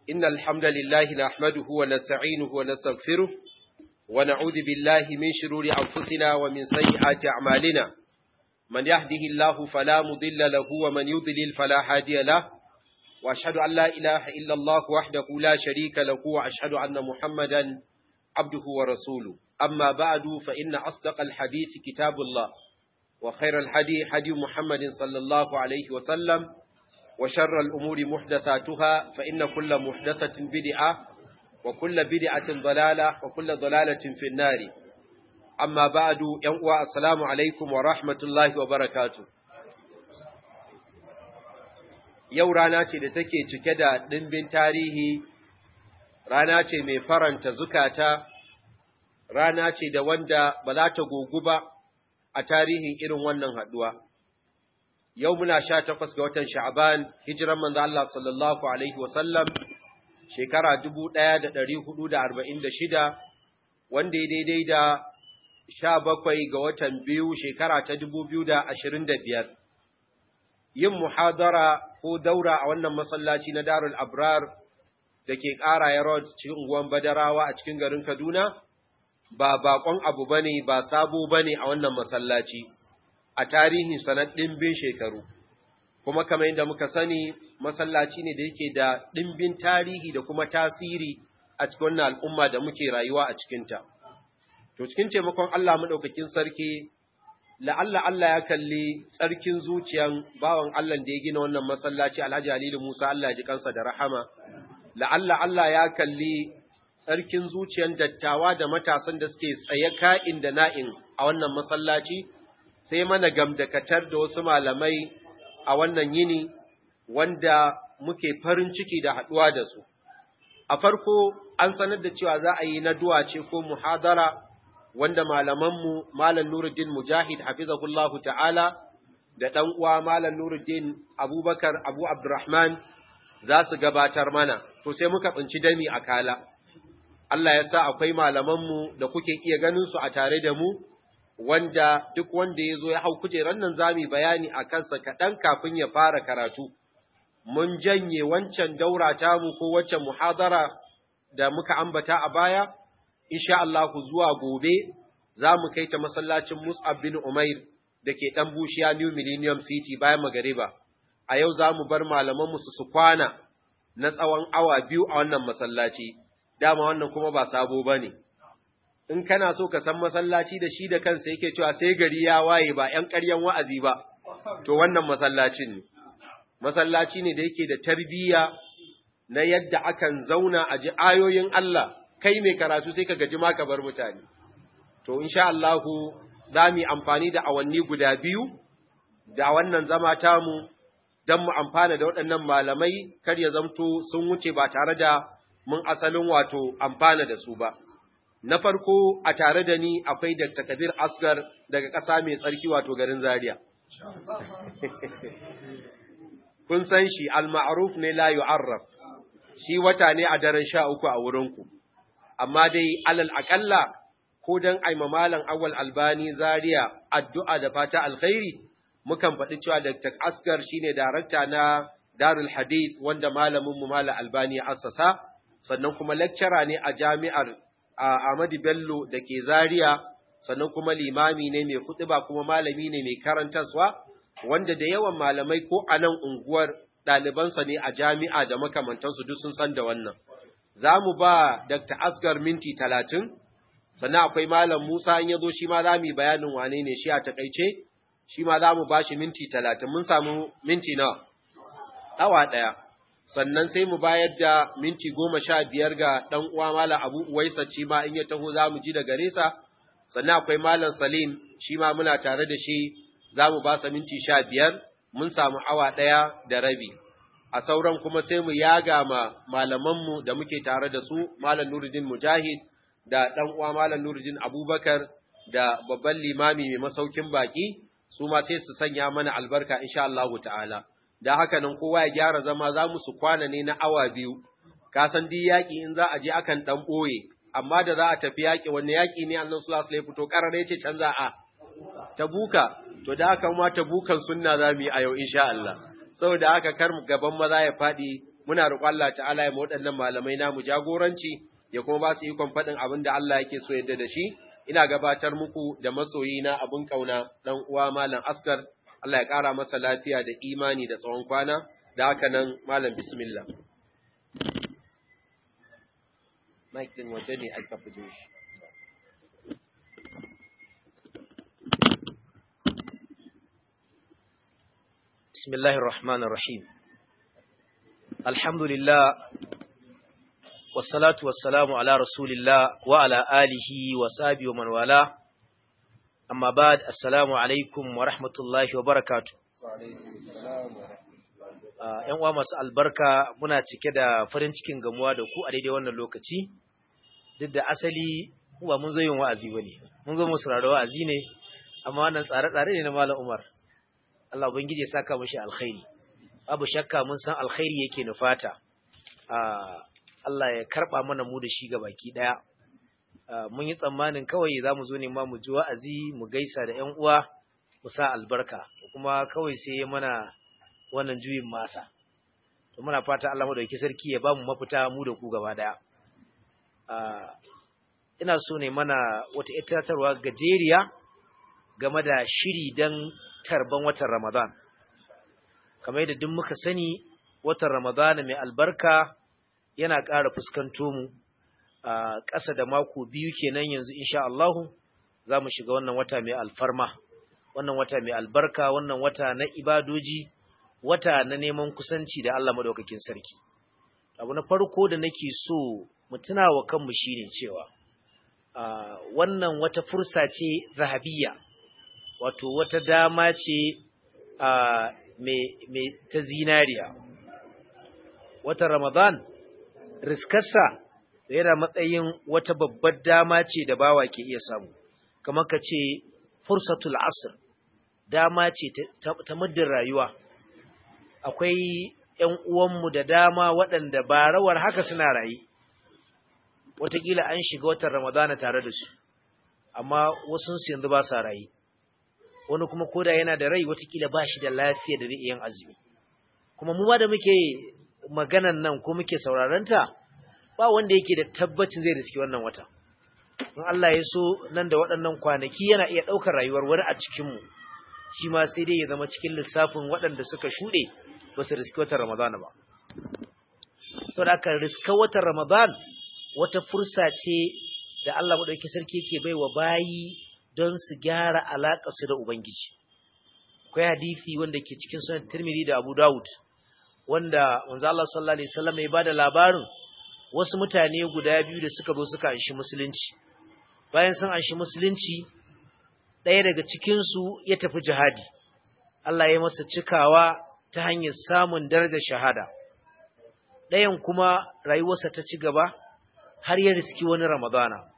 إن الحمد لله نحمده ونستعينه ونستغفره ونعوذ بالله من شرور أنفسنا ومن سيئات أعمالنا من يهده الله فلا مضل له ومن يضلل فلا هادي له وأشهد أن لا إله إلا الله وحده لا شريك له وأشهد أن محمدا عبده ورسوله أما بعد فإن أصدق الحديث كتاب الله وخير الحديث حديث محمد صلى الله عليه وسلم وشر الأمور محدثاتها فإن كل محدثة بدعة وكل بدعة ضلالة وكل ضلالة في النار أما بعد ينقوى السلام عليكم ورحمة الله وبركاته yau rana ce da take cike da ɗimbin tarihi, rana ce mai faranta zukata, rana ce da wanda ba za ta gogu ba a tarihin irin wannan haɗuwa. Yau muna 18 ga watan Sha'ban, hijiran manzo Allah sallallahu alaihi wasallam shekara 1446 wanda ya daidai da 17 ga watan biyu shekara ta 2025. Yin muhadara ko daura a wannan masallaci na Darul Abrar da ke Ƙaraya Road cikin unguwan Badarawa a cikin garin Kaduna ba bakon abu bane ba sabo bane a wannan masallaci a tarihin sanad ɗimbin shekaru, kuma kamar yadda muka sani masallaci ne da yake da ɗimbin tarihi da kuma tasiri a cikin wannan al'umma da muke rayuwa a cikinta. To cikin taimakon Allah maɗaukakin sarki, la'alla Allah ya kalli tsarkin zuciyan bawan Allah da ya gina wannan masallaci Alhaji Halilu Musa, Allah ya ji kansa da rahama. La'alla Allah ya kalli tsarkin zuciyan dattawa da matasan da suke tsaye ka'in da na'in a wannan masallaci, sai mana gamdakatar da wasu malamai a wannan yini wanda muke farin ciki da haɗuwa da su. A farko an sanar da cewa za a yi na duwace ko muhadara wanda malamanmu Malam Nuruddin Mujahid hafizahullahu ta'ala da ɗan uwa Malam Nuruddin Abubakar Abu Abdurrahman za su gabatar mana, to sai muka tsinci dami a kala. Allah ya sa akwai malamanmu da kuke iya ganin su a tare da mu, wanda duk wanda ya zo ya hau kujerar nan za mu bayani a kansa kaɗan kafin ya fara karatu. Mun janye wancan daura tamu ko waccan muhadara da muka ambata a baya, insha Allah zuwa gobe za mu kai ta masallacin Mus'ab bin Umair da ke ɗan Bushiya New Millennium City bayan magariba. A yau za mu bar malamanmu su kwana na tsawon awa 2 a wannan masallaci, dama wannan kuma ba sabo ba ne. In kana so ka san masallaci da shi da kansa yake cewa sai gari ya waye ba ‘yan ƙaryan wa'azi ba, to wannan masallacin ne. Masallaci ne da yake da tarbiyya na yadda akan zauna a ji ayoyin Allah, kai mai karatu sai ka gaji ma ka bar mutane. To, insha Allahu, za mu yi amfani da awanni guda 2 da wannan zama tamu don mu amfana da waɗannan malamai, kar ya zamto sun wuce ba tare da mun asalin wato amfana da su ba. Na farko a tare da ni akwai Dr. Kabir Asgar daga ƙasa mai tsarki wato garin Zaria. Kun san shi al-ma'ruf ne la yu'arraf. Shi wata ne a daren 13 a wurinku. Amma dai alal aƙalla ko dan aima malam Awwal Albani Zaria addu'a da fata alkhairi, mukan faɗi cewa Dr. Asgar shine darakta na Darul Hadith wanda malamin mu Malam Albani ya assasa, sannan kuma lecturer ne a jami'ar Ahmadu Bello da ke Zaria, sannan kuma limami ne mai huɗuba kuma malami ne mai karantarwa, wanda da yawan malamai ko a nan unguwar ɗalibansa ne a jami'a da makamantansu duk sun san da wannan. Za mu ba Dr. Asgar minti 30, sannan akwai Malam Musa in ya zo shi ma za mu yi bayanin wane ne shi a taƙaice, shi ma za mu ba shi minti 30, mun samu minti nawa? Awa ɗaya. Sannan sai mu bayar da minti 15 ga ɗan uwa Malam Abu Uwaisa shi ma in ya taho za mu ji da gare sa, sannan akwai Malam Salim shi ma muna tare da shi za mu ba sa minti 15, mun samu awa 1 da rabi. A sauran kuma sai mu yaga ma malamanmu da muke tare da su, Malam Nuruddin Mujahid da ɗan uwa Malam Nuruddin Abubakar da babban limami mai masaukin baki, su ma sai su sanya mana albarka insha Allahu ta'ala. Da haka nan kowa ya gyara zama za mu su kwana ne na awa 2, ka san duk yaƙi in za a je akan ɗan ɓoye, amma da za a tafi yaƙi wanne yaƙi ne Allah sallallahu alaihi fito ƙarar ya ce canza a Tabuka, to da haka ma Tabukan sunna za mu yi a yau insha Allah. Saboda haka kar gaban maza ya faɗi muna roƙon Allah ta'ala ya waɗannan malamai namu jagoranci ya kuma ba su ikon faɗin abin da Allah yake so yadda da shi. Ina gabatar muku da masoyi na abun kauna dan uwa Malam Askar, Allah ya ƙara masa lafiya da imani da tsawon kwana. Da haka nan Malam bismillah. Mike din waje ne aka fito shi. Bismillahir Rahmanir Rahim. Alhamdulillah wassalatu wassalamu ala Rasulillah wa ala alihi wa sahbihi wa man wala. Amma ba'd, assalamu alaikum wa rahmatullahi wa barakatuh. ‘Yan uwa masu albarka, muna cike da farin cikin gamuwa da ku a daidai wannan lokaci, duk da asali ba mun zo yin wa'azi ba ne, mun zo mu saurari wa'azi ne, amma wannan tsare-tsare ne na Malam Umar. Allah Ubangiji ya saka mashi alkhairi, babu shakka mun san alkhairi yake nufata, Allah ya karɓa mana mu da shi ga baki ɗaya. Mun yi tsammanin kawai za mu zo ne ma mu ji wa'azi, mu gaisa da ‘yan uwa, mu sa albarka, kuma kawai sai ya mana wannan juyin masa. To muna fata Allah madauki sarki ya ba mu mafita mu da ku gaba daya. Ina so ne mana wata itatarwa gajeriya game da shiri dan tarban watan Ramadan. Kamar yadda duk muka sani, watan Ramadan mai albarka yana ƙara fuskanto mu a ƙasa da mako biyu kenan yanzu insha Allah za mu shiga wannan wata mai alfarma, wannan wata mai albarka, wannan wata na ibadoji, wata na neman kusanci da Allah madaukakin sarki. Abu na farko da nake so mu tuna wa kanmu shine cewa wannan wata fursa ce zahabiyya, wato wata dama ce mai ta zinariya. Wata Ramadan riskarsa yana matsayin wata babbar dama ce da bawa ke iya samu, kamar ka ce fursatul asr, dama ce ta muddin rayuwa. Akwai ‘yan uwanmu da dama waɗanda ba rawar haka suna raye, wataƙila an shiga watan Ramadana tare da su, amma wasunsu yanzu ba sa raye, wani kuma koda yana da rai wataƙila ba shi da lafiya da zai yin azumi. Kuma mu ma da muke maganan nan ko muke saurarenta, ba wanda yake da tabbacin zai riski wannan wata. In Allah ya so nan da waɗannan kwanaki yana iya ɗaukar rayuwar wani a cikinmu, shi ma sai dai ya zama cikin lissafin waɗanda suka shuɗe ba su riski watan Ramadan ba. Sau da aka riska watan Ramadan wata fursa ce da Allah maɗauki sarki yake bai wa bayi don su gyara alaƙarsu da Ubangiji. Akwai hadisi wanda ke cikin sunan Tirmidhi da Abu Dawud, wanda manzo Allah sallallahu alaihi wasallam ya bada labarin wasu mutane guda biyu da suka zo suka anshi musulunci. Bayan sun anshi musulunci, ɗaya daga cikinsu ya tafi jihadi. Allah ya masa cikawa ta hanyar samun darajar shahada. Ɗayan kuma rayuwarsa ta ci gaba har ya riski wani Ramadana.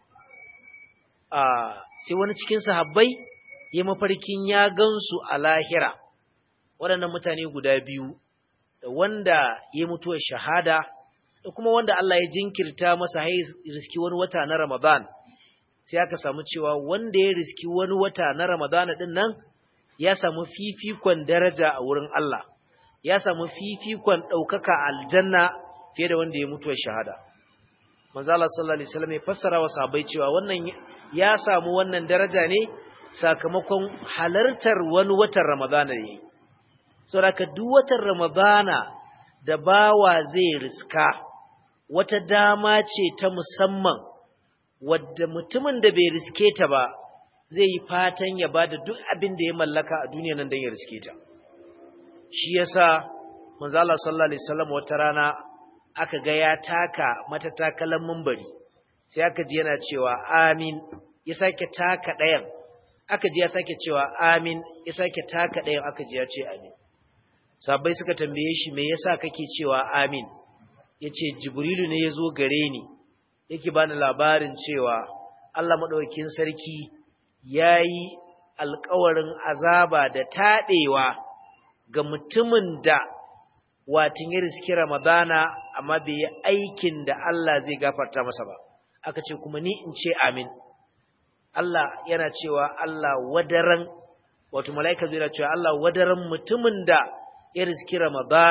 Sai wani cikin sahabbai ya mafarkin ya gansu a lahira. Waɗannan mutane guda biyu, da wanda ya mutuwar shahada, da kuma wanda Allah ya jinkirta masa har ya riski wani wata na Ramadan. Sai aka samu cewa wanda ya riski wani wata na Ramadana din nan ya samu fifikon daraja a wurin Allah, ya samu fifikon ɗaukaka aljanna fiye da wanda ya mutuwar shahada. Manzo Allah sallallahu alaihi wasallam ya fassara wa sahabbai cewa wannan ya samu wannan daraja ne sakamakon halartar wani watan Ramadana ne. Saboda duk watan Ramadana da bawa zai riska wata dama ce ta musamman wadda mutumin da bai riske ta ba zai yi fatan ya bada duk abin da ya mallaka a duniya nan don ya riske ta. Shi yasa manzo Allah sallallahu alaihi wasallam wata rana aka ga ya taka matatakalan minbari, sai aka ji yana cewa amin, ya sake taka ɗayan, aka ji ya sake cewa amin, ya sake taka ɗayan, aka ji ya ce amin. Sahabbai suka tambaye shi me yasa kake cewa amin? Yace Jibrilu ne yazo gare ni yake bani labarin cewa Allah madaukakin sarki yayi alƙawarin azaba da taɗewa ga mutumin da watin ya riski Ramadana amma bai yi aikin da Allah zai gafarta masa ba. Aka ce kuma ni in ce amin. Allah yana cewa Allah wadaran, wato mala'ika zai cewa Allah wadaran mutumin da ya riski Ramadana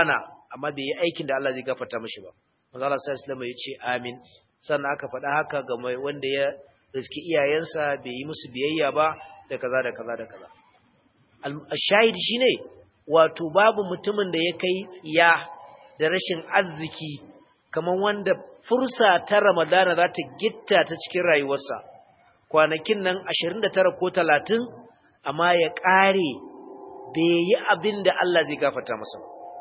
amma bai yi aikin da Allah zai gafarta mishi ba manzo Allah sallallahu alaihi wasallam ya ce amin sannan aka faɗa haka ga mai wanda ya riski iyayensa bai yi musu biyayya ba da kaza da kaza da kaza al-shahid shine wato babu mutumin da ya kai tsiya da rashin arziki kamar wanda fursa ta Ramadana za ta gitta ta cikin rayuwarsa kwanakin nan 29 ko 30 amma ya ƙare bai yi abin da Allah zai gafarta masa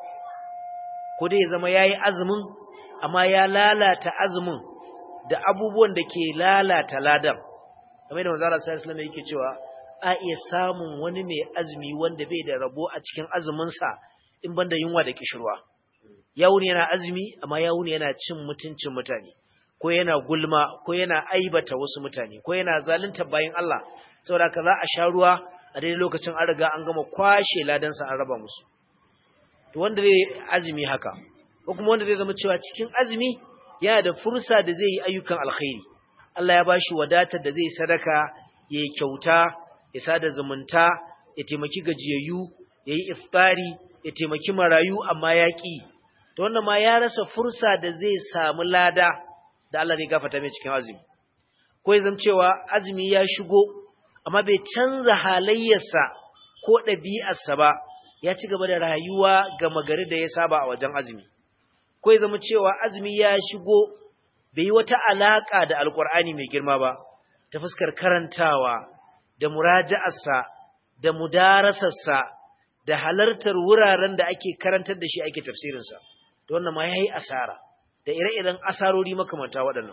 ko dai ya zama yayi azumin amma ya lalata azumin da abubuwan da ke lalata ladan kamar da manzo Allah sallallahu alaihi wasallam yake cewa a iya samun wani mai azumi wanda bai da rabo a cikin azumin sa in banda yunwa da kishirwa yawuni yana azumi amma yawuni yana cin mutuncin mutane ko yana gulma ko yana aibata wasu mutane ko yana zalunta bayin Allah saboda ka za a sha ruwa a daidai lokacin an riga an gama kwashe ladan sa an raba musu to wanda zai azumi haka ko kuma wanda zai zama cewa cikin azumi yana da fursa da zai yi ayyukan alkhairi Allah ya bashi wadatar da zai sadaka yayi kyauta ya sada zumunta ya taimaki gajiyayyu yayi iftari ya taimaki marayu amma ya ki to wannan ma ya rasa fursa da zai samu lada da Allah ne gafarta mai cikin azumi ko ya zama cewa azumi ya shigo amma bai canza halayyarsa ko ɗabi'arsa ba ya ci gaba da rayuwa ga magari da ya saba a wajen azumi ko ya zama cewa azumi ya shigo bai yi wata alaka da alkur'ani mai girma ba ta fuskar karantawa da muraja'arsa da mudarasarsa da halartar wuraren da ake karantar da shi ake tafsirinsa to wannan ma yayi asara da ire-iren asarori makamanta waɗannan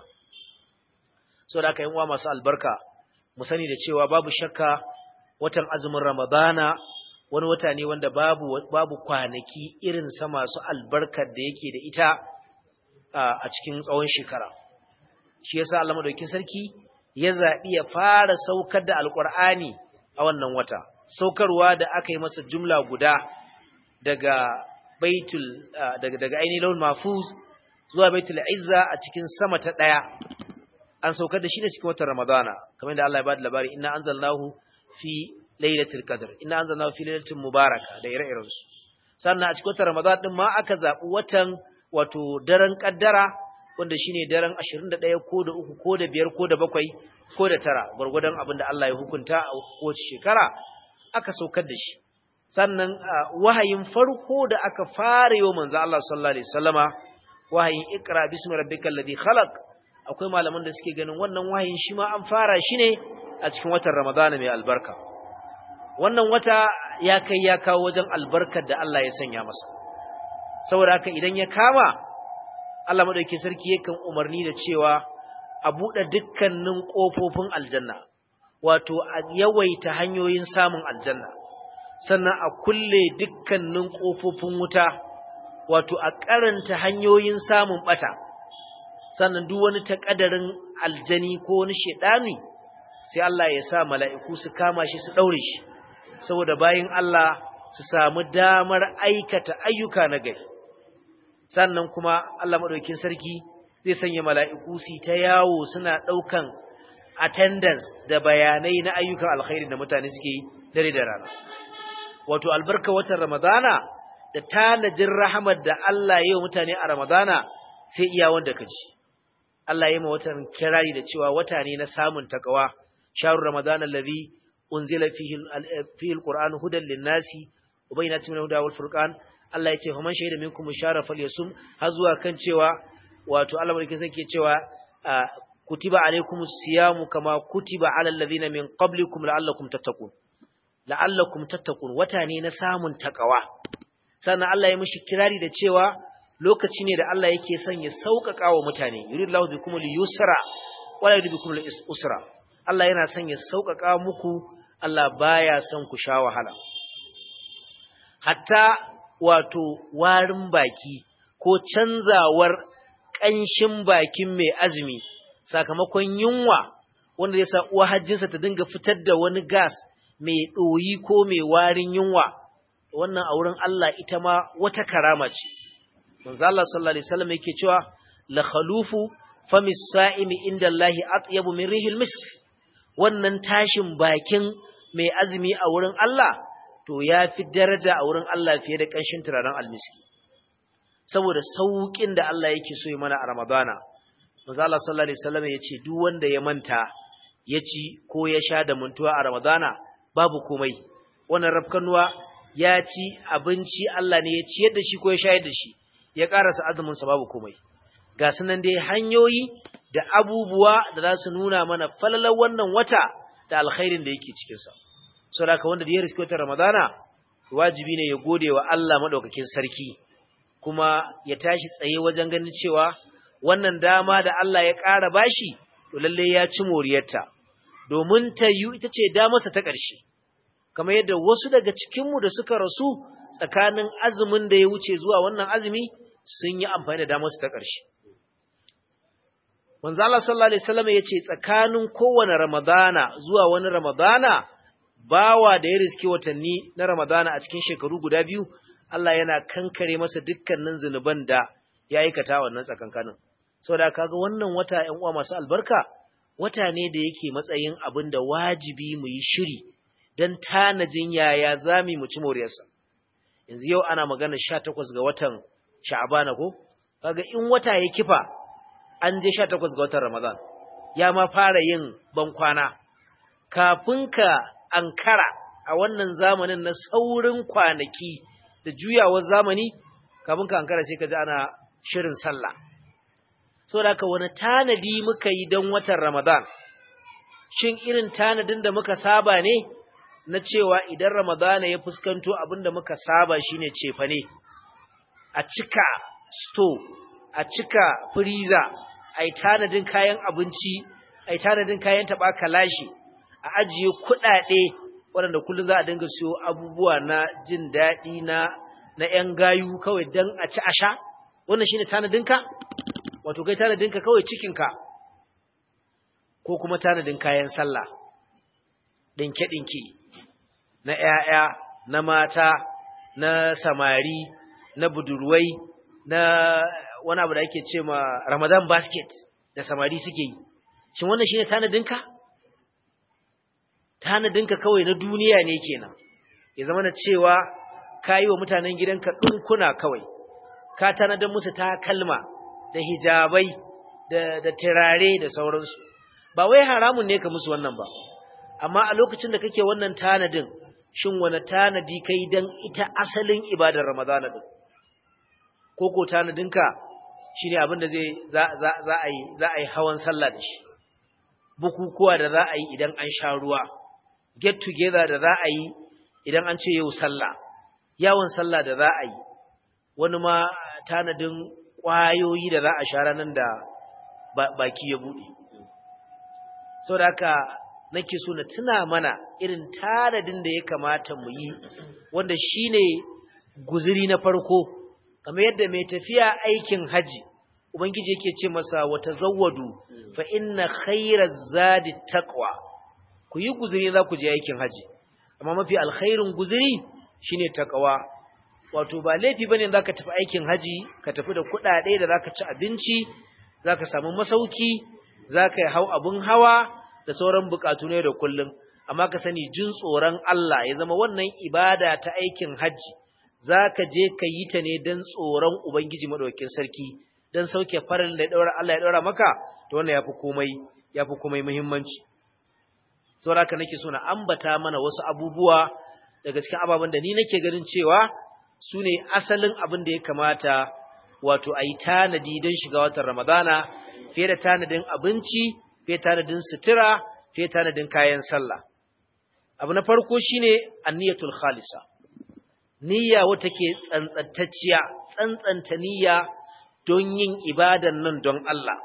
so da aka yi uwa masu albarka mu sani da cewa babu shakka watan azumin Ramadana wani wata ne wanda babu kwanaki irin sa masu albarkar da yake da ita a cikin tsawon shekara shi yasa Allah madaukakin sarki ya zabi ya fara saukar da alqur'ani a wannan wata saukarwa da aka yi masa jumla guda daga daga ainihin lawul mahfuz zuwa baitul izza a cikin sama ta daya an saukar da shi ne cikin watan Ramadana kamar da Allah ya bada labari inna anzalnahu fi lailatul qadr inna anzalnahu fi lailatin mubaraka da ire-iren su sannan a cikin watan Ramadan din ma aka zabi watan wato daren kaddara wanda shine daren 21 ko da 3 ko da 5 ko da 7 ko da 9 gurgurdan abinda Allah ya hukunta a kowace shekara aka saukar da shi sannan wahayin farko da aka fara yi manzo Allah sallallahu alaihi wasallama wahayin iqra bismi rabbikal ladhi khalaq akwai malaman da suke ganin wannan wahayin shi ma an fara shi ne a cikin watan Ramadan mai albarka wannan wata ya kai ya kawo wajen albarkar da Allah ya sanya masa saboda haka idan ya kama Allah madaukakin sarki yakan umarni da cewa a buɗe dukkanin ƙofofin aljanna wato a yawaita hanyoyin samun aljanna sannan a kulle dukkanin ƙofofin wuta wato a karanta hanyoyin samun bata sannan duk wani takaddarin aljani ko wani shedani sai Allah ya sa mala'iku su kama shi su daure shi saboda bayin Allah su samu damar aikata ayyuka na gari sannan kuma Allah madaukakin sarki zai sanya mala'iku su ta yawo suna daukan attendance da bayanai na ayyukan alkhairi da mutane suke yi dare da rana wato albarka watan Ramadana da tanajin rahamar da Allah ya yi mutane a Ramadana sai iya wanda kaji Allah ya yi watan kirari da cewa wata ne na samun takawa shahrur Ramadana allazi unzila fihi alquran hudan linnasi wa bayyinatin minal huda wal furqan Allah ya ce faman shahida minkum shahra falyasum har zuwa kan cewa wato Allah barke sai ke cewa kutiba alaykumus siyamu kama kutiba alal ladina min qablikum la'allakum tattaqun wata ne na samun takawa sannan Allah ya mishi kirari da cewa lokaci ne da Allah yake son ya sauƙaƙa wa mutane yuridullahu bikumul yusra wala yuridu bikumul usra Allah yana son ya sauƙaƙa muku Allah baya son ku sha wahala hatta wato warin baki ko canzawar ƙanshin bakin mai azumi sakamakon yunwa wanda zai sa uwa hajjinsa ta dinga fitar da wani gas mai ɗoyi ko mai warin yunwa wannan a wurin Allah ita ma wata karama ce manzo Allah sallallahu alaihi wasallam yake cewa la khalufu famis sa'imi inda Allahi atyabu min rihil misk wannan tashin bakin mai azumi a wurin Allah to yafi daraja a wurin Allah fiye da kanshin turaren almiski saboda saukin da Allah yake so ya mana a Ramadana. Manzo Allah sallallahu alaihi wasallam yace duk wanda ya manta ya ci ko ya sha da mantuwa a Ramadana babu komai. Wannan rafkanuwa ya ci abinci Allah ne ya ciyar da shi ko ya shayar da shi, ya karasa azumin sa babu komai. Ga sunan dai hanyoyi da abubuwa da za su nuna mana falalar wannan wata da alkhairin da yake cikin sa. Saboda wanda da ya riski watan Ramadana wajibi ne ya gode wa Allah madaukakin sarki, kuma ya tashi tsaye wajen ganin cewa wannan dama da Allah ya ƙara bashi to lalle ya ci moriyarta, domin ta yi ita ce damarsa ta ƙarshe. Kamar yadda wasu daga cikinmu da suka rasu tsakanin azumin da ya wuce zuwa wannan azumi sun yi amfani da damarsu ta ƙarshe. Manzo Allah sallallahu alaihi wasallam ya ce tsakanin kowane Ramadana zuwa wani Ramadana, bawa da ya riski watanni na Ramadana a cikin shekaru guda biyu, Allah yana kankare masa dukkanin zunuban da ya aikata wannan tsakankanin. Saboda kaga wannan wata ƴan uwa masu albarka, wata ne da yake matsayin abin da wajibi mu yi shiri dan tanajin yaya zamu mu ci moriyarsa. Yanzu yau ana magana 18 ga watan Sha'ban ko? Kaga in wata ya kifa an je 18 ga watan Ramadan, ya ma fara yin bankwana. Kafin ka ankara a wannan zamanin na saurin kwanaki da juyawar zamani, kafin ka ankara sai ka ji ana shirin sallah. Saboda haka wani tanadi muka yi don watan Ramadan? Shin irin tanadin da muka saba ne na cewa idan Ramadan ya fuskanto abin da muka saba shine cefane, a cika store, a cika freezer, ai tanadin kayan abinci, ai tanadin kayan taɓa kalashi, a ajiye kuɗaɗe waɗanda kullum za a dinga siyo abubuwa na jin daɗi na ‘yan gayu kawai don a ci a sha? Wannan shi ne tanadinka? Wato kai tanadinka kawai cikinka, ko kuma tanadin kayan sallah, ɗinke-ɗinke na ‘ya'ya, na mata, na samari, na budurwai, na wani abu da ake ce ma Ramadan basket da samari suke yi. Shin wannan shi ne tanadinka? Tanadinka kawai na duniya ne kenan, ya zama na cewa ka yi wa mutanen gidanka ɗinkuna kawai, ka tanadar musu takalma da hijabai da turare da sauransu. Ba wai haramun ne ka musu wannan ba, amma a lokacin da kake wannan tanadin, shin wani tanadi kai don ita asalin ibadar Ramadana din? Koko tanadinka shi ne abin da za a yi hawan sallah da shi, bukukuwa da za a yi idan an sha ruwa, get together da za a yi idan an ce yau sallah, yawon sallah da za a yi, wani ma tanadin ƙwayoyi da za a sha ranar da baki ya buɗe. Sau da haka nake so na tuna mana irin tanadin da ya kamata mu yi, wanda shi ne guziri na farko, kamar yadda mai tafiya aikin haji, Ubangiji yake ce masa wata zawwadu fa inna khairaz zadi taqwa. Ku yi guziri za ku je aikin haji, amma mafi alkhairin guziri shine taqwa. Wato ba laifi bane zaka tafi aikin haji ka tafi da kuɗaɗe da zaka ci abinci, zaka samu masauki, zaka hau abun hawa da sauran bukatu ne da kullum, amma ka sani jin tsoron Allah ya zama wannan ibada ta aikin haji zaka je ka yi ta ne dan tsoron Ubangiji madaukakin sarki, dan sauke farin da Allah ya daura maka, to wannan yafi komai muhimmanci. Saboda haka nake so na ambata mana wasu abubuwa daga cikin ababen da ni nake ganin cewa su ne asalin abin da ya kamata wato a yi tanadi don shiga watan Ramadana, fiye da tanadin abinci, fiye tanadin sutura, fiye tanadin kayan sallah. Abu na farko shine anniyatul khalisa, niyya wata ke tsantsantacciya, tsantsanta niyya don yin ibadan nan don Allah,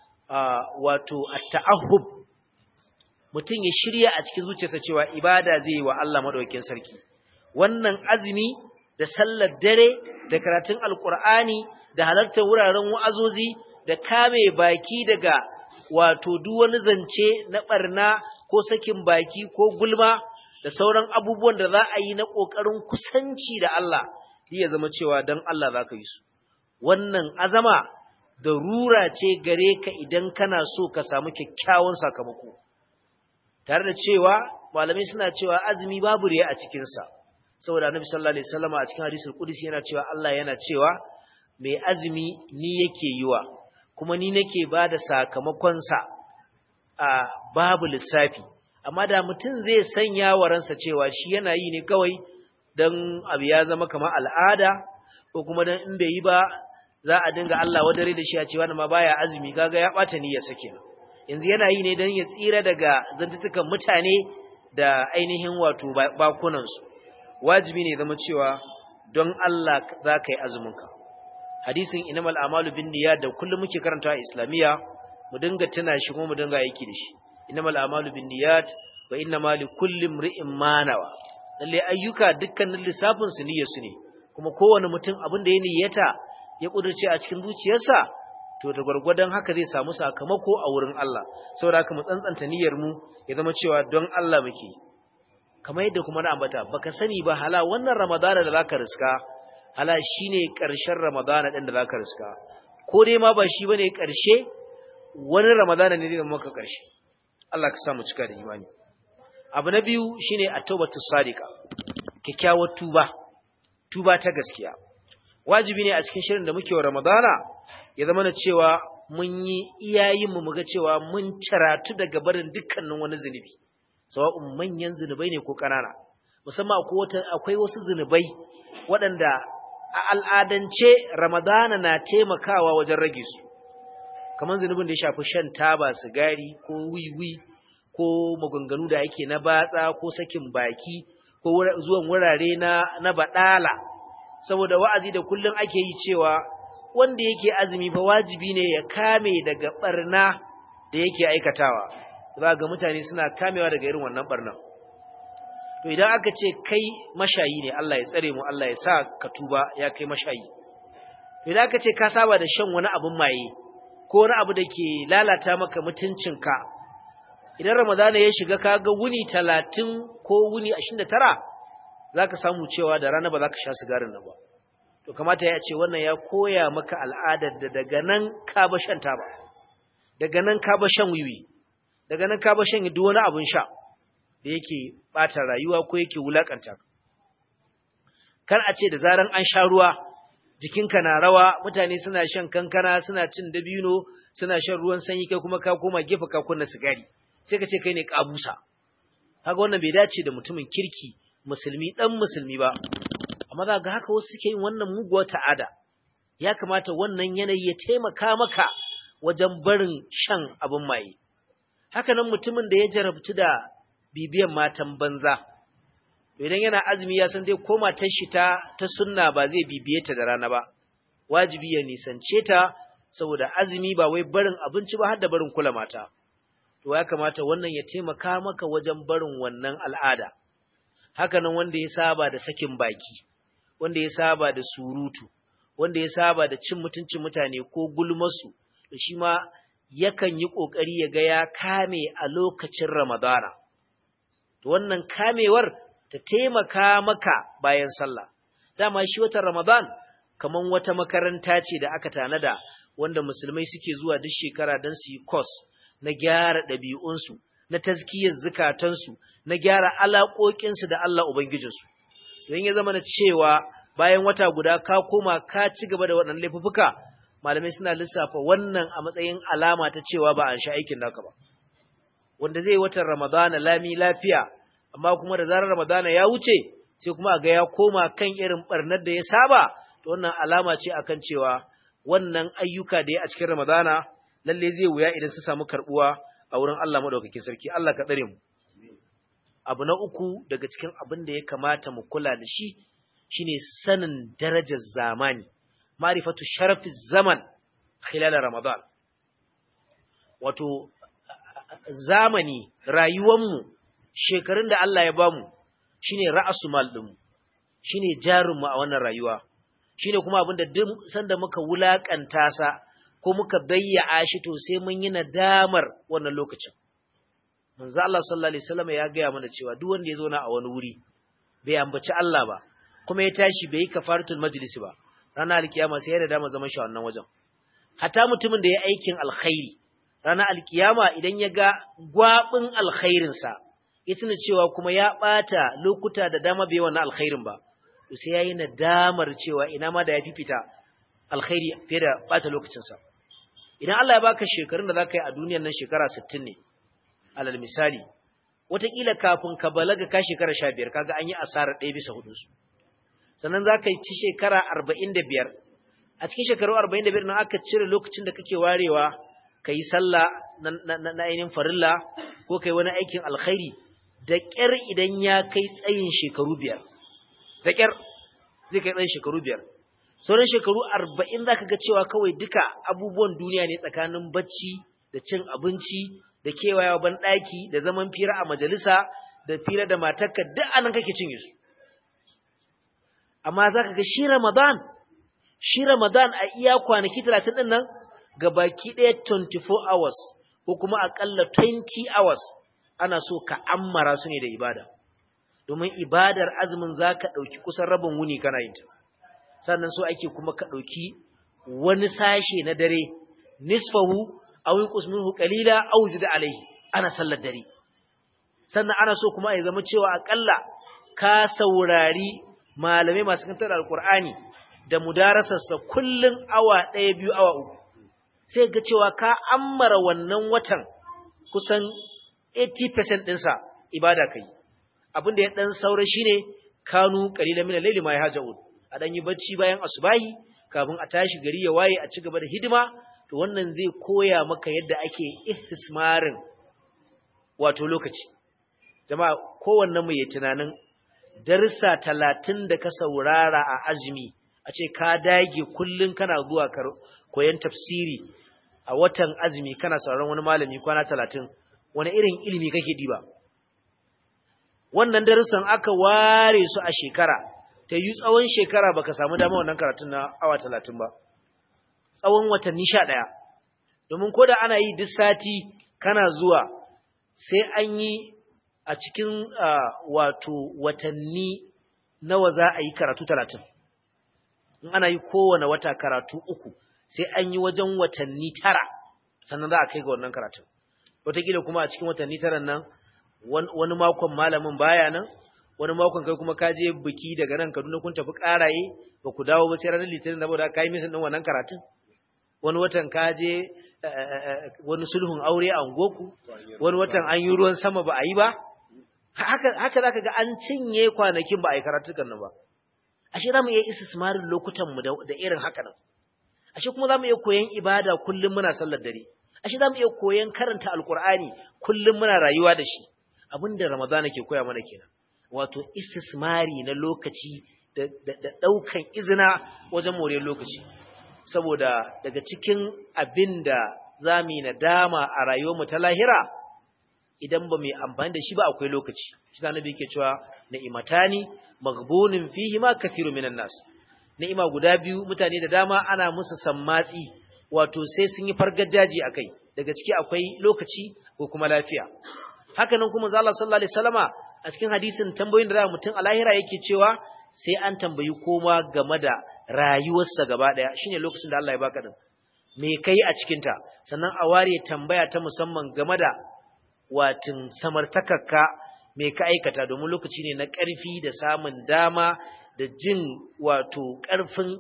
wato at-ta'ahhub, mutum ya shirya a cikin zuciyarsa cewa ibada zai yi wa Allah madaukakin sarki. Wannan azumi da sallar dare da karatun alkur'ani da halartar wuraren wa'azozi da kame baki daga wato duk wani zance na barna ko sakin baki ko gulma da sauran abubuwan da za a yi na ƙoƙarin kusanci da Allah, ya zama cewa don Allah za ka yi su. Wannan azama darura ce gare ka idan kana so ka samu kyakkyawan sakamako. Tare da cewa malamai suna cewa azumi babu riya a cikinsa, saboda Annabi sallallahu alaihi wasallam a cikin hadisul qudsi yana cewa Allah yana cewa mai azumi ni yake yiwa kuma ni nake bada sakamakon sa a babu lissafi amma da mutum zai sanya wa ransa cewa shi yana yi ne kawai dan abu ya zama kamar al'ada ko kuma dan in bai yi ba za a dinga Allah wadare da shi a cewa ma baya azumi kaga ya bata niyyar sa kenan yanzu yana yi ne dan ya tsira daga zantutukan mutane da ainihin wato bakunan su wajibi ne zama cewa don Allah za ka yi azumin ka hadisin inamal a'malu binniyat da kullum muke karantawa a islamiya mu dinga tuna shi kuma mu dinga aiki da shi inamal a'malu binniyat wa innamal likulli imri'in ma nawa lalle ayyuka dukkanin lissafin su niyyar su ne kuma kowane mutum abin da ya niyyata ya kudurce a cikin zuciyarsa to da gurgurdan haka zai samu sakamako a wurin Allah saboda haka mu tsantsanta niyyar mu ya zama cewa don Allah muke kamar yadda kuma na ambata baka sani ba hala wannan ramadana da zaka riska hala shine karshen ramadana din da zaka riska ko dai ma ba shi bane karshe wani ramadana ne da maka karshe Allah ka sa mu cika da imani abu na biyu shine at-taubatu sadiqa kikkiawar tuba ta gaskiya wajibi ne a cikin shirin da muke wa ramadana ya zama na cewa mun yi iyayen mu muga cewa mun ciratu daga barin dukkanin wani zunubi sawa'un manyan zunubai ne ko kanana musamman akwai wasu zunubai waɗanda a al'adance ramadana na taimakawa wajen rage su kamar zunubin da ya shafi shan taba sigari ko wiwi ko maganganu da ake na batsa ko sakin baki ko zuwan wurare na badala saboda wa'azi da kullun ake yi cewa wanda yake azumi fa wajibi ne ya kame daga barna da yake aikatawa za ga mutane suna kamewa daga irin wannan barnan to idan aka ce kai mashayi ne Allah ya tsare mu Allah ya sa ka tuba ya kai mashayi to idan aka ce ka saba da shan wani abun maye ko wani abu da ke lalata maka mutuncinka idan ramadana ya shiga kaga wuni 30 ko wuni 29 zaka samu cewa da rana ba zaka sha sigarin nan ba to kamata ya ce wannan ya koya maka al'adar da daga nan ka ba shan taba daga nan ka ba shan wiwi daga nan ka ba shan duk wani abun sha da yake bata rayuwa ko yake wulakanta kar a ce da zaran an sha ruwa jikinka na rawa mutane suna shan kankana suna cin dabino suna shan ruwan sanyi kai kuma ka koma gefe ka kunna sigari sai ka ce kai ne kabusa kaga wannan bai dace da mutumin kirki musulmi dan musulmi ba amma za ga haka wasu suke yin wannan muguwar ta'ada ya kamata wannan yanayi ya taimaka maka wajen barin shan abin maye haka nan mutumin da ya jarabtu da bibiyan matan banza idan yana azumi ya san dai ko matar shi ta sunna ba zai bibiye ta da rana ba wajibi ya nisance ta saboda azumi ba wai barin abinci ba har da barin kula mata to ya kamata wannan ya taimaka maka wajen barin wannan al'ada haka nan wanda ya saba da sakin baki wanda ya saba da surutu wanda ya saba da cin mutuncin mutane ko gulmasu to shi ma yakan yi kokari ya ga ya kame a lokacin Ramadana to wannan kamewar ta taimaka maka bayan sallah dama shi watan Ramadan kaman wata makaranta ce da aka tanada wanda musulmai suke zuwa duk shekara don su yi course na gyara ɗabi'unsu na tazkiyar zukatansu na gyara alaƙoƙinsu da Allah ubangijinsu don ya zama na cewa bayan wata guda ka koma ka ci gaba da waɗannan laifuffuka malamai suna lissafa wannan a matsayin alama ta cewa ba an sha aikin naka ba wanda zai watan Ramadana lami lafiya amma kuma da zarar Ramadana ya wuce sai kuma ga ya koma kan irin barnar da ya saba to wannan alama ce akan cewa wannan ayyuka da ya a cikin Ramadana lalle zai wuya idan su samu karbuwa a wurin Allah madaukakin sarki Allah ka tsare mu abu na uku daga cikin abin da ya kamata mu kula da shi shine sanin darajar zamani ma'rifatu sharafiz zaman khilal Ramadan wato zamani rayuwarmu shekarun da Allah ya bamu shine ra'asul mal din shine jarinmu a wannan rayuwa shine kuma abinda duk sanda muka wulakanta sa ko muka bayya shi to sai mun yi nadamar wannan lokacin manzo Allah sallallahu alaihi wasallam ya ga mana cewa duk wanda ya zo na a wani wuri bai ambaci Allah ba kuma ya tashi bai yi kafaratul majlis ba ranar alkiyama sai ya da dama zaman shi wannan wajen hatta mutumin da ya aikin alkhairi ranar alkiyama idan ya ga gwabin alkhairin sa ya tuna cewa kuma ya bata lokuta da dama bai wannan alkhairin ba to sai yayi nadamar cewa ina ma da ya fifita alkhairi fiye da bata lokacinsa. Idan Allah ya baka shekarun da zaka yi a duniyar nan shekara 60 ne alal misali, wataƙila kafin ka balaga ka shekara 15 kaga an yi asarar 1/4 su. Sannan zaka yi ci shekara 45. A cikin shekaru 45 nan aka cire lokacin da kake warewa kai sallah na ainihin farilla ko kai wani aikin alkhairi, da ƙyar idan ya kai tsayin shekaru 5. Da ƙyar zai kai tsayin shekaru 5. Sauran shekaru 40 zaka ga cewa kawai duka abubuwan duniya ne, tsakanin bacci da cin abinci da kewayawa ban daki da zaman fira a majalisa da fira da matarka, duk anan kake cinye su. Amma zaka ga shi Ramadan a iya kwanaki 30 din nan gabaki ɗaya 24 hours ko kuma akalla 20 hours ana so ka ammara su ne da ibada. Domin ibadar azumin zaka dauki kusan rabin wuni kana yin ta. Sannan so ake kuma ka ɗauki wani sashe na dare, nisfahu aw yunqus minhu qalila aw zid alayhi, ana sallar dare. Sannan ana so kuma ya zama cewa akalla ka saurari malamai masu kantar alqur'ani da mudarasarsa kullun awa 1 2 awa 3. Sai ga cewa ka ammara wannan watan kusan 80% ɗinsa ibada kai. Abin da ya dan saura shine kanu qalilan min al-layli ma yahjaun, a dan yi bacci bayan asubahi kafin a tashi gari ya waye a ci gaba da hidima. To wannan zai koya maka yadda ake istismarin wato lokaci. Jama'a kowanne mu yi tunanin darussa 30 da ka saurara a azumi, a ce ka dage kullun kana zuwa koyan tafsiri a watan azumi, kana sauraron wani malami kwana 30, wani irin ilimi kake diba? Wannan darussan aka ware su a shekara, ta yi tsawon shekara baka samu dama wannan karatun na awa 30 ba, tsawon watanni 11. Domin koda ana yi duk sati kana zuwa, sai an yi a cikin wato watanni nawa za a yi karatu 30. In ana yi kowane wata karatu 3, sai an yi wajen watanni 9 sannan za a kai ga wannan karatun. Wataƙila kuma a cikin watanni 9 nan wani makon malamin baya nan, wani makon kai kuma ka je biki daga nan Kaduna kun tafi Karaye ba ku dawo ba sai ranar Litinin, saboda ka yi misin din wannan karatun. Wani watan ka je wani sulhun aure a ungoku, wani watan an yi ruwan sama ba a yi ba. Haka zaka ga an cinye kwanakin ba a yi karatukan nan ba. Ashe za mu iya istismarin lokutan mu da irin haka nan. Ashe kuma za mu iya koyan ibada kullum muna sallar dare. Ashe za mu iya koyan karanta alkur'ani kullum muna rayuwa da shi. Abinda Ramadana ke koya mana kenan. Wato istismari na lokaci da ɗaukan izina wajen moriyar lokaci. Saboda daga cikin abin da za mu yi nadama a rayuwarmu ta lahira, idan ba mu yi amfani da shi ba akwai lokaci. Shi da Nabi yake cewa ni'matani maghbunin fihi ma kathiru minan nas. Ni'ima guda biyu mutane da dama ana musu sammatsi, wato sai sun yi fargajaji akai. Daga ciki akwai lokaci ko kuma lafiya. Haka nan kuma Allah sallallahu alaihi wasallama a cikin hadisin tambayoyin da mutum a lahira yake cewa sai an tambayi koma game da rayuwarsa gaba daya, shine lokacin da Allah ya baka din. Me kai a cikin ta? Sannan a ware tambaya ta musamman game da watin samartakarka, me ka aikata, domin lokaci ne na ƙarfi da samun dama da jin wato ƙarfin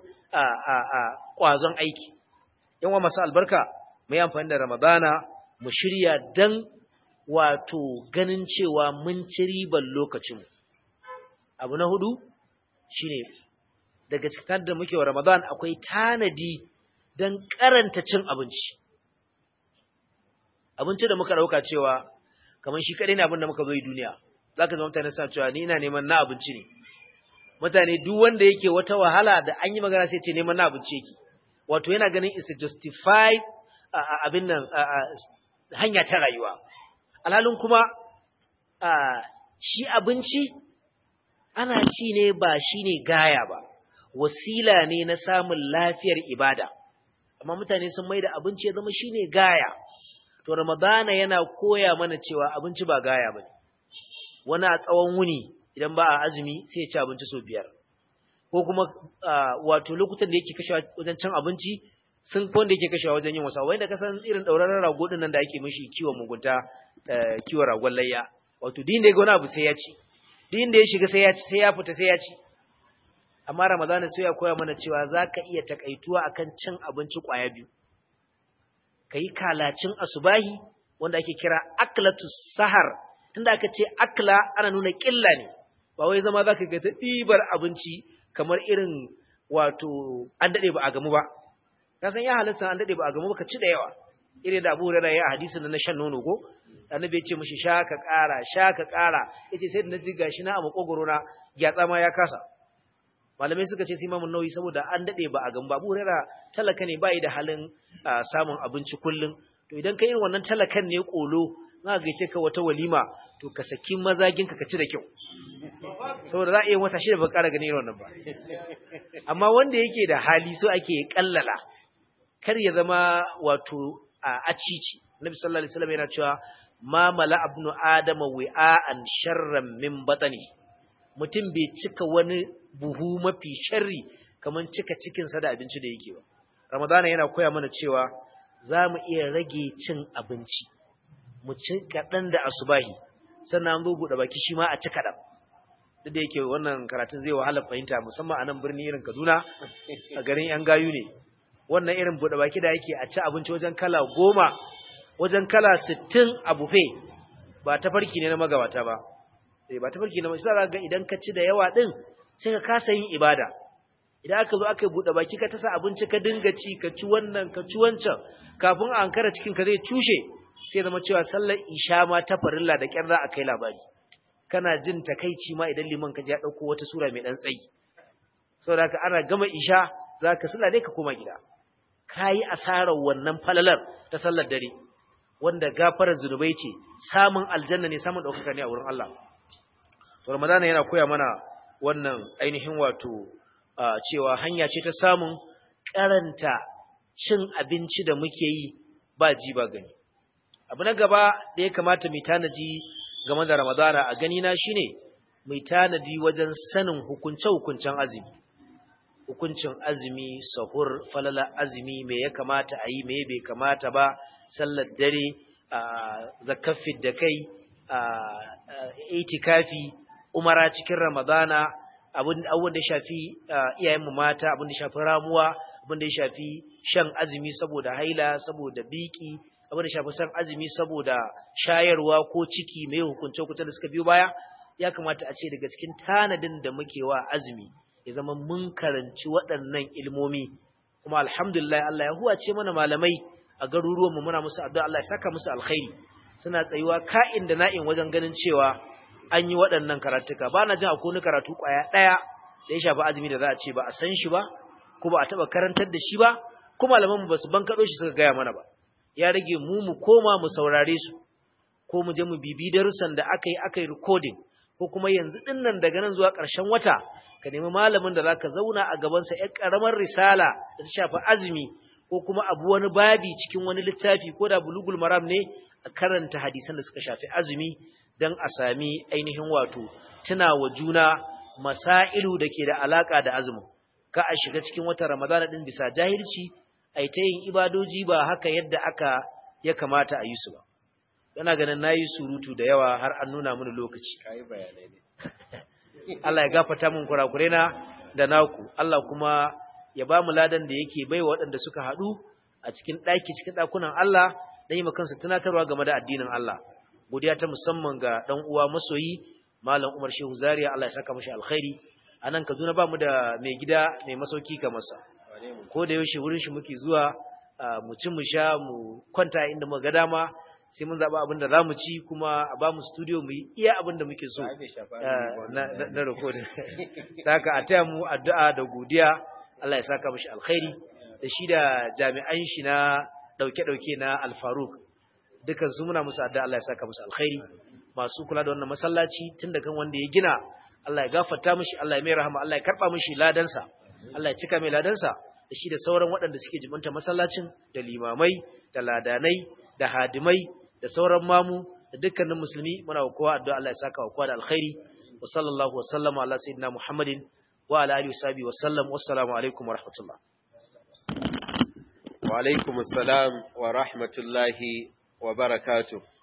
ƙwazon aiki. Yan wa masu albarka, mu yi amfani da Ramadana mu shirya dan wato ganin cewa mun ci riban lokacin. Abu na 4 shine daga cikin da muke wa Ramadan akwai tanadi dan karanta cin abinci. Abinci da muka dauka cewa kaman shi kadai ne abin da muka zo yi duniya. Zaka zama mutane suna cewa ni ina neman na abinci ne. Mutane duk wanda yake wata wahala da an yi magana sai ce neman na abinci yake. Wato yana ganin is a justified abin nan hanya ta rayuwa. Alhalin kuma shi abinci ana ci ne ba shine gaya ba, wasila ne na samun lafiyar ibada. Amma mutane sun maida abinci ya zama shine gaya. To Ramadana yana koya mana cewa abinci ba gaya bane. Wani a tsawon wuni idan ba a azumi sai ya ci abinci sau 5. Ko kuma wato lokutan da yake kashewa wajen cin abinci sun fi wanda yake kashewa wajen yin wasa. Wanda ka san irin ɗauraren rago ɗin nan da ake mishi kiwon mugunta, kiwon ragon layya. Wato din da ya ga wani abu sai ya ci. Din da ya shiga sai ya ci, sai ya fita sai ya ci. amma ramadana sai ya koya mana cewa zaka iya takaituwa akan cin abinci kwaya biyu, kai kalacin asubahi wanda ake kira aklatus sahar. Tunda aka ce akla ana nuna ƙilla ne, ba wai zama zaka ga ta ɗibar abinci kamar irin wato an dade ba a gamu ba. Ka san ya halasta an dade ba a gamu ba ka ci da yawa, irin da Abu Hurairah ya hadisin na shan nono ko annabi ya ce mishi sha ka ƙara yace sai da naji gashi na a makogoro na gyatsa ma ya kasa. Malamai suka ce sai Imam Nawawi saboda an dade ba a gamu ba, Abu Hurairah talaka ne bai da halin samun abinci kullum. To idan kai irin wannan talakan ne kolo za ka ce ka wata walima to ka saki mazagin ka ci da kyau, saboda za a yi wata shida ba ƙara ganin irin wannan ba. Amma wanda yake da hali so ake kallala, kar ya zama wato a cici. Nabi sallallahu alaihi wasallam yana cewa ma mala ibnu adama wi'an sharran min batni, mutum bai cika wani buhu mafi sharri kaman cika cikin sa da abinci da yake ba. Ramadana yana koya mana cewa za mu iya rage cin abinci, mu ci kaɗan da asubahi, sannan an zo buɗe baki shi ma a ci kaɗan. Duk da yake wannan karatun zai wahala fahimta, musamman a nan birni irin Kaduna, a garin ‘yan gayu ne. Wannan irin buɗe baki da yake a ci abinci wajen kala 10, wajen kala 60 a bufe, ba ta farki ne na magabata ba. Ba ta farki na mai sa ga idan ka ci da yawa ɗin sai ka kasa yin ibada. Idan aka zo aka yi buɗe baki ka tasa abinci ka dinga ci, ka ci wannan ka ci wancan, kafin a ankara cikin ka zai cushe, sai zama cewa sallar isha ma ta farilla da ƙyar za a kai labari. Kana jin takaici ma idan liman ka ji ya ɗauko wata sura mai ɗan tsayi. Saboda haka ana gama isha za ka sula ne ka koma gida. Ka yi asarar wannan falalar ta sallar dare, wanda gafarar zunubai ce, samun aljanna ne, samun ɗaukaka ne a wurin Allah. To Ramadana yana koya mana wannan ainihin wato cewa hanya ce ta samun karanta cin abinci da muke yi ba ji ba gani. Abu na gaba da ya kamata mu tanaji game da Ramadana a gani na shine mu tanadi wajen sanin hukunce-hukuncen azumi. Hukuncin azumi, sahur, falala azumi, me ya kamata a yi, me bai kamata ba, sallar dare, zakafin da kai, itikafi, umara cikin Ramadana, abin da shafi iyayenmu mata, abin da shafi ramuwa, abin da ya shafi shan azumi saboda haila, saboda biki, abin da shafi san azumi saboda shayarwa ko ciki, mai hukunce-hukunce da suka biyo baya, ya kamata a ce daga cikin tanadin da muke wa azumi ya zama mun karanci waɗannan ilmomi. Kuma alhamdulillah Allah ya huwace mana malamai a garuruwanmu, muna musu addu'a Allah ya saka musu alkhairi, suna tsayuwa ka'in da na'in wajen ganin cewa an yi waɗannan karatuka. Ba na jin akwai wani karatu ƙwaya ɗaya da ya shafi azumi da za a ce ba a san shi ba, ko ba a taɓa karantar da shi ba, ko malamanmu ba su bankaɗo shi suka gaya mana ba. Ya rage mu koma mu saurare su, ko mu je mu bibi darussan da aka yi recording, ko kuma yanzu ɗin nan daga nan zuwa ƙarshen wata ka nemi malamin da za ka zauna a gabansa ‘yar ƙaramar risala da ta shafi azumi, ko kuma abu wani babi cikin wani littafi, ko da bulugul maram ne, a karanta hadisan da suka shafi azumi don a sami ainihin wato tuna wa juna masailu da ke da alaka da azumin. Ka a shiga cikin watan Ramadana din bisa jahilci, ai ta yin ibadoji ba haka yadda ya kamata a yi su ba. Yana ganin nayi surutu da yawa har an nuna mini lokaci. Kai bayanai ne. Allah ya gafarta min kurakure na da naku. Allah kuma ya ba mu ladan da yake baiwa waɗanda suka haɗu a cikin ɗakunan Allah dan yi kansu tunatarwa game da addinin Allah. Godiya ta musamman ga dan uwa masoyi Malam Umar Shehu Zaria, Allah ya saka mashi alkhairi. Anan Kaduna ba mu da mai gida mai masauki kamar sa. Ko da yaushe wurin shi muke zuwa mu ci mu sha mu kwanta inda muka ga dama, sai mun zaba abin da zamu ci, kuma a ba mu studio mu yi iya abin da muke so na recording. Saka a taya mu addu'a da godiya, Allah ya saka mashi alkhairi, da shi da jami'an shi na dauke na Al-Faruq, dukan su muna musu addu'a Allah ya saka musu alkhairi. Masu kula da wannan masallaci tun da kan wanda ya gina, Allah ya gafarta mishi, Allah ya mai rahama, Allah ya karba mishi ladansa, Allah ya cika mai ladansa, da shi da sauran waɗanda suke jibanta masallacin, da limamai, da ladanai, da hadimai, da sauran mamu, da dukkanin musulmi. Muna wa kowa addu'a Allah ya saka wa kowa da alkhairi. Wa sallallahu wa sallama ala sayyidina Muhammadin wa ala alihi wa sahbihi wa sallam. Wassalamu alaikum wa rahmatullah. Wa alaikum assalam wa rahmatullahi wa barakatuh.